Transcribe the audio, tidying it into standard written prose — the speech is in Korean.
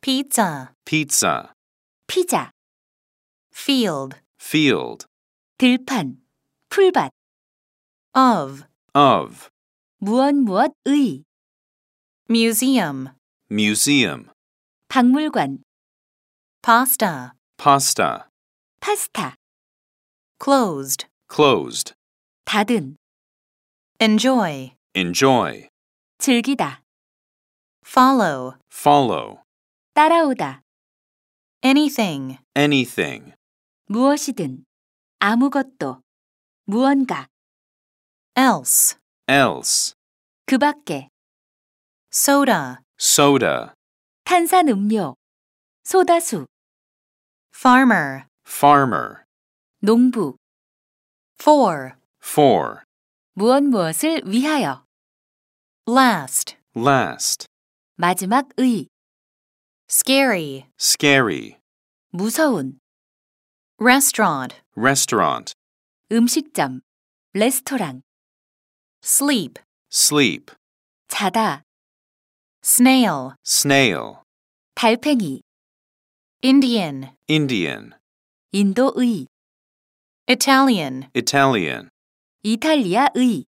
pizza, pizza, 피자, field, field, 들판, 풀밭, of, 무엇의, museum, museum, 박물관, pasta, pasta, 파스타, closed, closed, 닫은, enjoy, enjoy, 즐기다, follow, follow, 따라오다, anything, anything, 무엇이든, 아무것도, 무언가, else, else, 그 밖에, soda, soda, 탄산음료, 소다수, farmer, farmer, 농부, for, for, 무엇을 위하여, last, last, 마지막의, scary, scary, 무서운, restaurant, restaurant, 음식점, 레스토랑, sleep, sleep, 자다, snail, snail, 달팽이, Indian, Indian, 인도의, Italian, Italian, 이탈리아의,